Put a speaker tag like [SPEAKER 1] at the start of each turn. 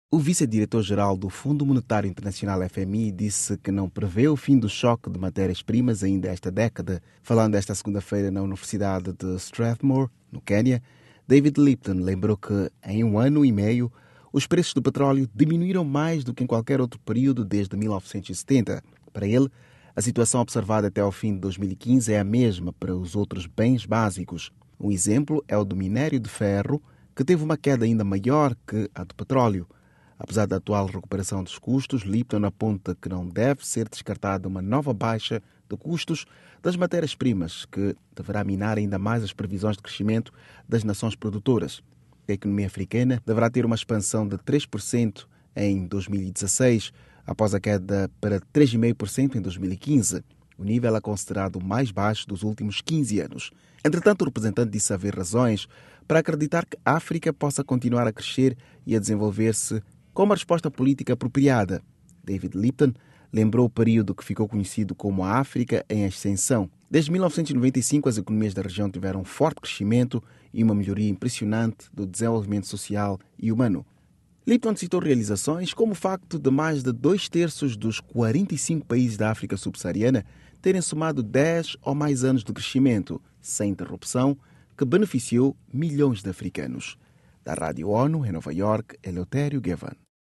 [SPEAKER 1] O vice-diretor-geral do Fundo Monetário Internacional FMI disse que não prevê o fim do choque de matérias-primas ainda esta década. Falando esta segunda-feira na Universidade de Strathmore, no Quênia, David Lipton lembrou que, em 1 ano e meio, os preços do petróleo diminuíram mais do que em qualquer outro período desde 1970. Para ele, a situação observada até ao fim de 2015 é a mesma para os outros bens básicos. Um exemplo é o do minério de ferro, que teve uma queda ainda maior que a do petróleo. Apesar da atual recuperação dos custos, Lipton aponta que não deve ser descartada uma nova baixa de custos das matérias-primas, que deverá minar ainda mais as previsões de crescimento das nações produtoras. A economia africana deverá ter uma expansão de 3% em 2016, após a queda para 3,5% em 2015. O nível é considerado o mais baixo dos últimos 15 anos. Entretanto, o representante disse haver razões para acreditar que a África possa continuar a crescer e a desenvolver-se com uma resposta política apropriada. David Lipton lembrou o período que ficou conhecido como a África em ascensão. Desde 1995, as economias da região tiveram um forte crescimento e uma melhoria impressionante do desenvolvimento social e humano. Lipton citou realizações como o facto de mais de 2/3 dos 45 países da África subsaariana terem somado 10 ou mais anos de crescimento, sem interrupção, que beneficiou milhões de africanos. Da Rádio ONU, em Nova York, Eleutério Gavan.